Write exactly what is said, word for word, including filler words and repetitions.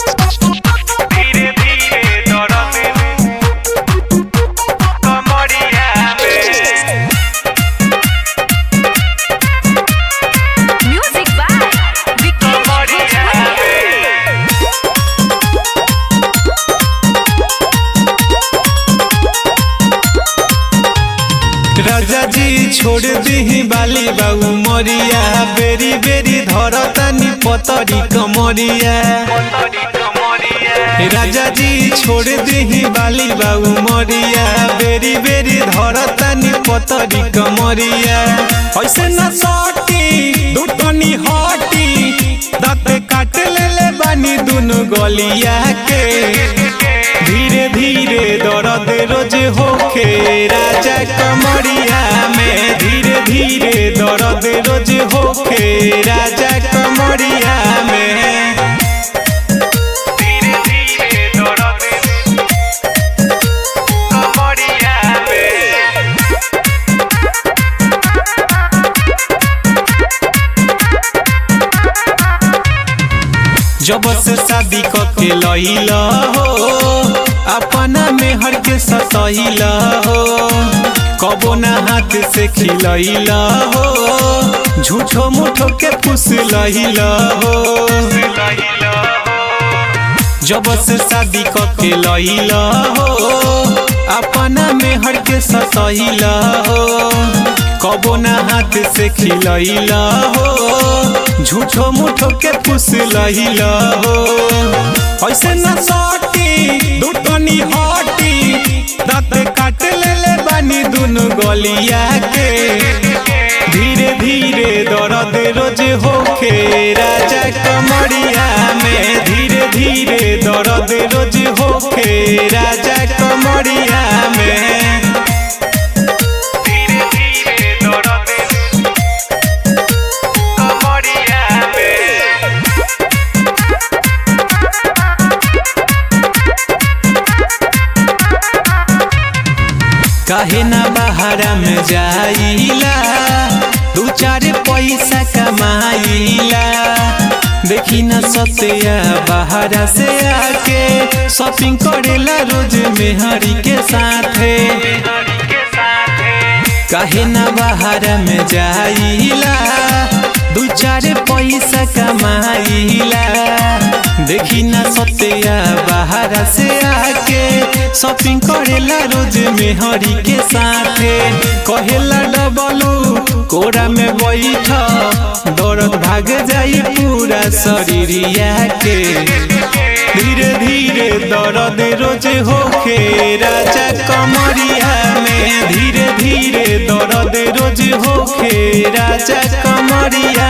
धीरे धीरे दर्द कमरिया में। Music by Vikesh राजा जी छोड़ दी बाली बाबू मरिया बेरी बेरी धरतानी पतरी कमरिया। राजा जी छोड़ दी बाली बाबू मरिया बेरी बेरी धरतानी पतरी कमरिया। ऐसे न सटी दुटनी हटी दाँत काट ले ले बानी दुनु गलिया के। धीरे धीरे दर्द रोज होखे राजा कमरिया में। धीरे धीरे दर्द रोज होखे राजा कमरिया में। धीरे धीरे दर्द कमरिया में। जब से शादी करके लइला हो अपना मेहर के सतहिला हो। कबो ना हाथ से खिलैला हो झूठो मुठो के फुसलैला हो। जब से शादी करके लइला हो अपना मेहर के सतहिला हो। कबो ना हाथ से खिलैला हो झूठो मुठो के फुसलैला हो। ऐसे न सटी दुटनी हटी दाँत काट ले ले बानी दुनु गलिया के। धीरे धीरे दर्द रोज होखे राजा कमरिया में। धीरे धीरे दर्द रोज होखे राजा कमरिया में। धीरे धीरे दर्द कमरिया में। काहे ना बहारा में जाइला दू चार पैसा कमाइला। देखी न सत्या बहारा से आके शॉपिंग करेला रोज मेहरी के साथे। काहे ना बहारा में जाइला दू चार पैसा कमाइला। देखी ना सत्या बहारा से आके शॉपिंग करेला रोज मेहरी के साथे। कहेला डबलू कोरा में बैठ दर्द भाग जाई पूरा शरीरिया के। धीरे धीरे दर्द रोज होखे राजा कमरिया में। धीरे धीरे दर्द रोज होखे राजा कमरिया